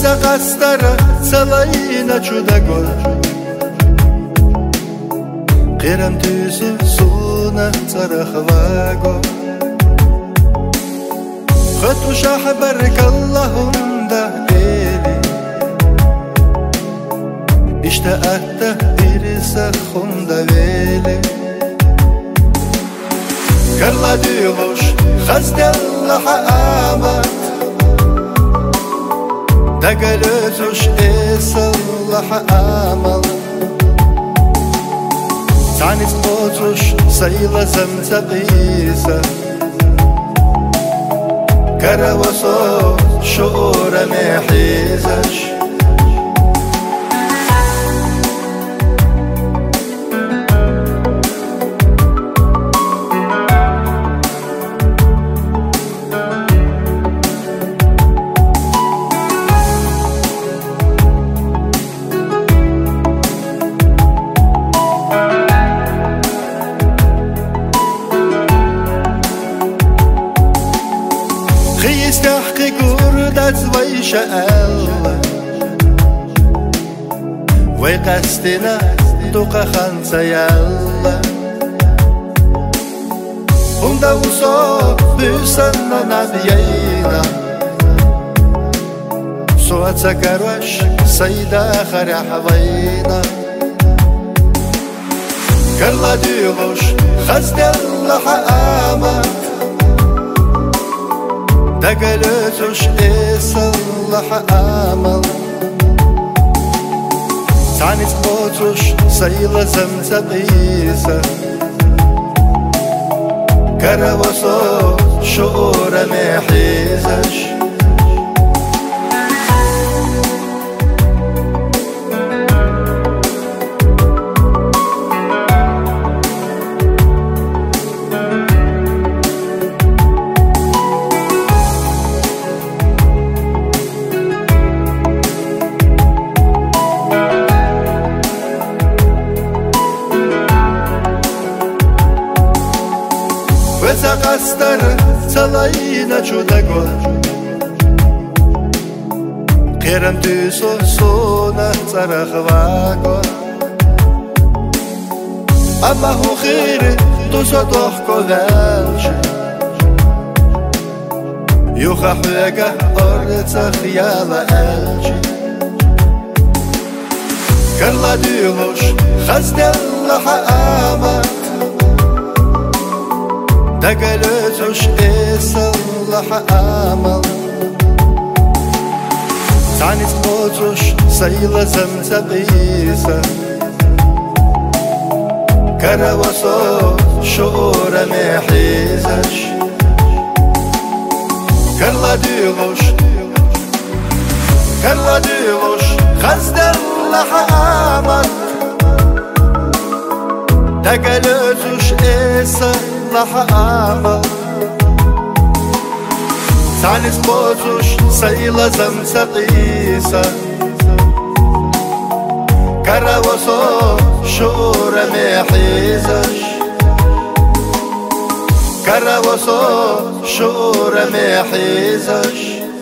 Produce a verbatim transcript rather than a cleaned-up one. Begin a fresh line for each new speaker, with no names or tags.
قصدر سلاينا چودگو قرم تيسو سونا ترخواغو خطو شحبرك اللهم ده بيلي اشتقت إرسا خوندا ويلي كرلا ديوش خزد الله آمد دقل أزوش إيس الله آمل تعني سبوتوش سيلا زمتا قيسا كروسو شعور محيزش تحقيق وردت ويش الله ويقستنا دوقا خانسا يالله هندا وصو بيسنا نبيينا سوات سكروش سيدا خرح وينا كرلا ديوش خزد الله آمد دقل أزوش إيس الله آمل تعني سبوتوش سيلا زمتا قيسا كروسو شعور محيزش قصدر سلاينا چودگو قرم تيسو سونا ترخواغو اما هو خير توسو دوخكو دالش يوخا حوغا أرتا خيالا ألجي كرلا ديوش خزد الله آمد دقل أزوش إيس الله آمل تعني سبوتوش سيلا زمتا قيسا كروسو شعور محيزش كرلا ديوش كرلا ديوش خزد الله آمل دقل أزوش إيس الله آمل تعني سبوتوش سيلا زمتا قيسا كروسو شعور محيزش كروسو شعور محيزش